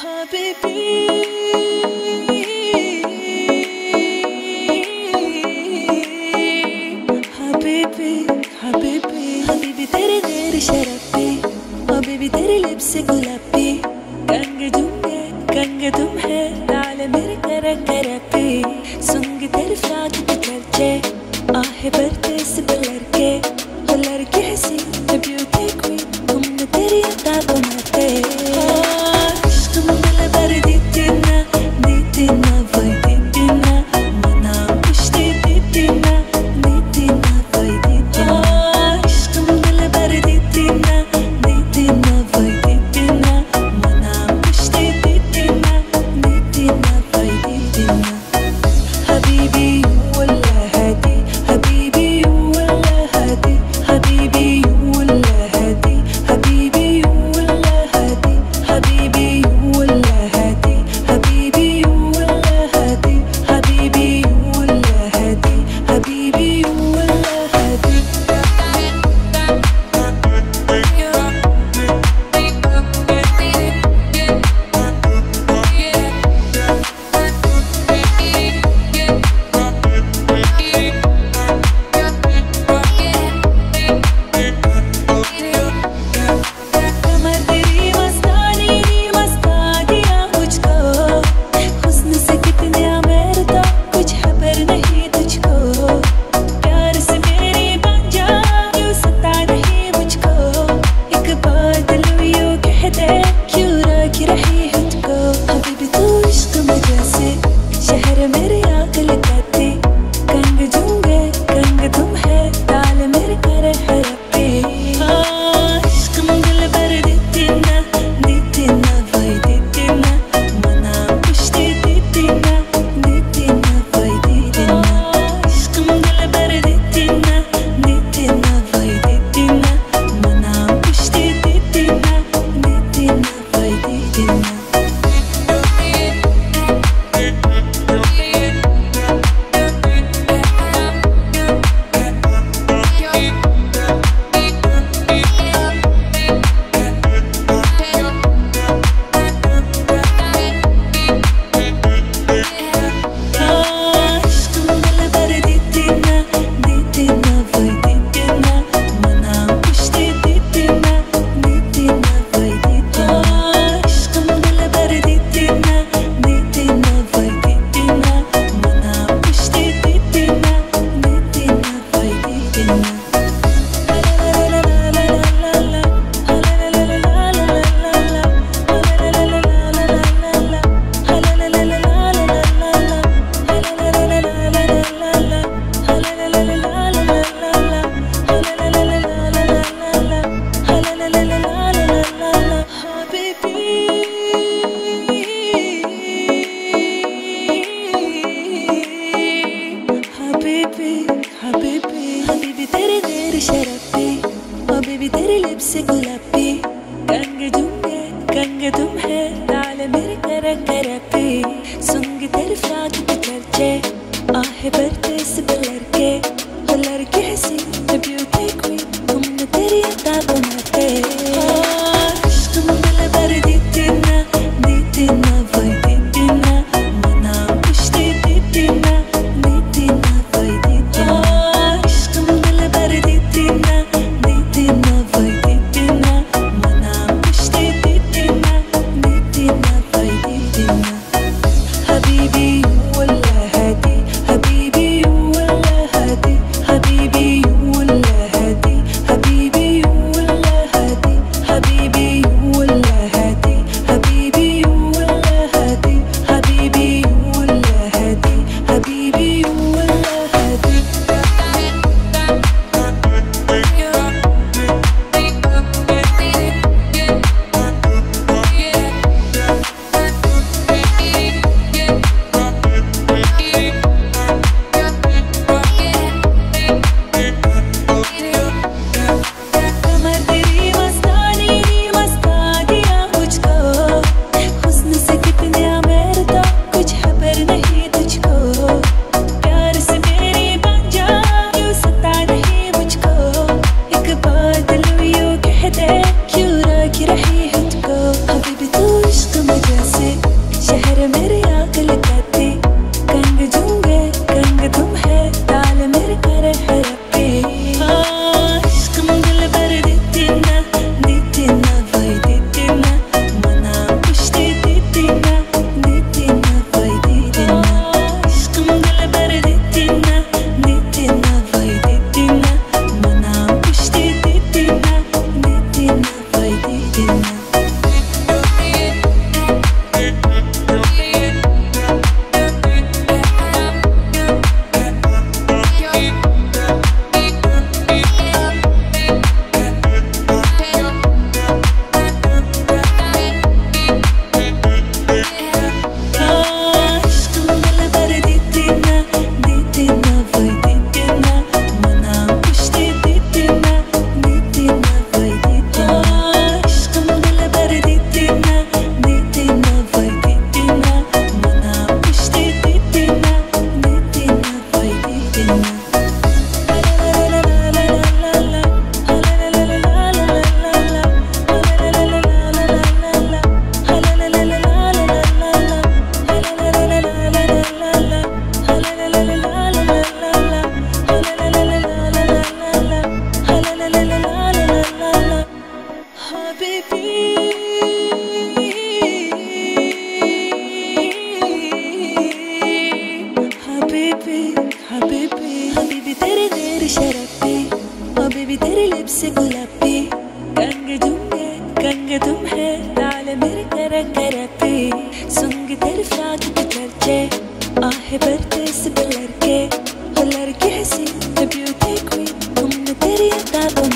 Habibi, Habibi, Habibi, Habibi तेरे नैन शराबी, Habibi तेरे लिप्स गुलाबी, कंग तुम है ताल मेरे करपी, सुंग तेरे फ्राक पे खर्चे, आहे भरते से लड़के, हो लड़के हंसी, the beauty queen, तुमने तेरी अदा बनाते, इश्क में दिल भर देती ना, वही देती ना, मना पुश्ते देती ना, वही देती ना, इश्क में दिल भर देती ना, वही देती ना, मना पुश्ते देती ना, वही देती ना, हबीबी वल्ला हदी, हबीबी वल्ला हदी, हबीबी वल्ला हदी, हबीबी वल्ला हदी, हबीबी वल्ला हदी, हबीबी वल्ला हदी, हबीबी वल्ला हदी, हबीबी वल्ला हदी। कमर तेरी मस्तानी मस्ता दिया मुझको, हुस्न से कितने अमेरता कुछ खबर नहीं तुझको, प्यार से मेरी बन जा यूं सता नहीं मुझको, एक बादल यूं कह दे क्यों रख रही है तुझको, हबीबी तू इश्क में जैसे शहर मेरे आग लगाती, कंग जुंगे कंग तुम है ताल मेरे कर हरपे, इश्क में दिल भर देती ना, वही देती ना, मना पुश्ते देती ना, वही देती ना, इश्क में दिल भर देती ना, वही देती ना, मना पुश्ते देती ना, वही देती ना। इश्क में दिल भर देती ना, वही देती ना, मना पुश्ते देती ना, वही देती ना, इश्क में दिल भर देती ना, वही देती ना, मना पुश्ते देती ना, वही देती ना। हबीबी तेरे नैन शराबी, हबीबी तेरे लिप्स गुलाबी, कंग तुम है ताल मेरे करपी, सुंग तेरे फ्राक पे खर्चे, आहे भरते से लड़के, हो लड़के हंसी, the beauty queen, तुमने तेरी अदा बनाते, इश्क में दिल भर देती ना, वही देती ना, मना पुश्ते देती ना, वही देती ना, इश्क में दिल भर देती ना, वही देती ना, मना पुश्ते देती ना, वही देती ना, हबीबी वल्ला हदी, हबीबी वल्ला हदी, हबीबी वल्ला हदी, हबीबी वल्ला लाल मेरे करे करे पे सुंग तेरे फ्राक के चर्चे आहे बरते से लड़के हो लड़के हंसी the beauty queen तुमने तेरी अदा को